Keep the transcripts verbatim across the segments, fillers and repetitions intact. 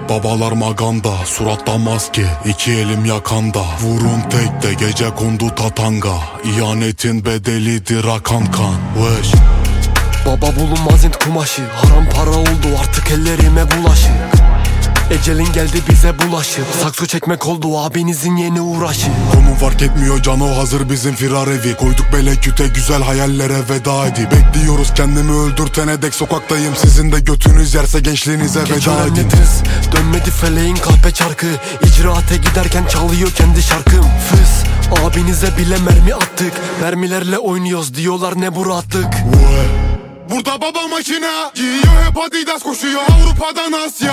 Babalar maganda, suratta maske, iki elim yakanda. Vurun tekte, gece kondu tatanga. İhanetin bedelidir akan kan. Weş. Baba bulunmaz int kumaşı, haram para oldu artık ellerime bulaşık. Ecelin geldi bize bulaşıp, sakso çekmek oldu abinizin yeni uğraşı. Konum fark etmiyor cano, hazır bizim firar evi. Koyduk beleküte, güzel hayallere veda edi. Bekliyoruz kendimi öldürtene dek sokaktayım. Sizin de götünüz yerse gençliğinize veda edin. Dönmedi feleğin kahpe çarkı, icraate giderken çalıyor kendi şarkım. Fıs, abinize bile mermi attık. Mermilerle oynuyoruz diyorlar, ne bu rahatlık. Burada baba makina, giyiyor hep Adidas, koşuyor Avrupa'dan Asya.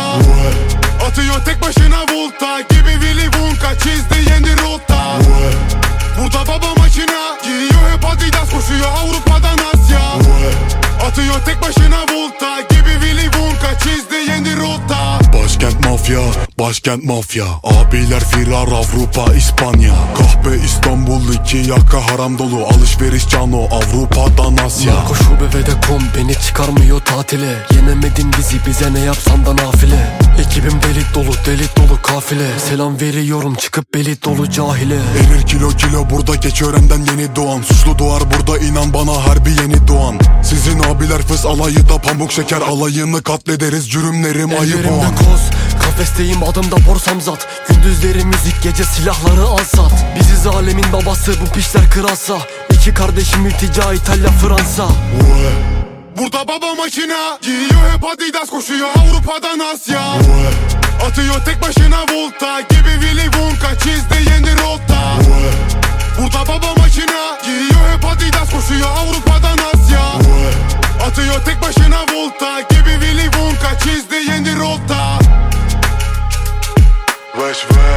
Atıyor tek başına volta, gibi Willy Wonka, çizdi yeni rota. Burada baba makina, giyiyor hep Adidas, koşuyor Avrupa'dan Asya. Atıyor tek başına volta, gibi Willy Wonka, çizdi yeni rota. Başkent mafya, başkent mafya. Abiler firar Avrupa, İspanya. Kahpe İstanbul, iki yaka haram dolu. Alışveriş cano, Avrupa'dan Asya. Narko şube ve de kom, beni çıkarmıyor tatile. Yenemedin bizi, bize ne yapsan da nafile. Ekibim delik dolu, delik dolu kafile. Selam veriyorum çıkıp belit dolu cahile. Erir kilo kilo burada, geç öğrenden yeni doğan. Suçlu doğar burada, inan bana harbi yeni doğan. Sizin abiler fıs alayı da pamuk şeker alayını katlederiz, cürümlerim ayıp Ellerimde o. koz, kafesteyim adımda borsam zat. Gündüzleri müzik, gece silahları al sat. Biziz alemin babası, bu pişler kralsa. İki kardeşim iltica, İtalya, Fransa. Burada baba makina, giyiyor hep Adidas, koşuyor Avrupa'dan Asya. Atıyor tek başına volta, gibi Willy Wonka, çizdi yeni rota. Burada baba makina, giyiyor hep Adidas, koşuyor Avrupa'dan Asya. Atıyor tek başına volta, gibi Willy Wonka, çizdi yeni rota. Wesh wesh.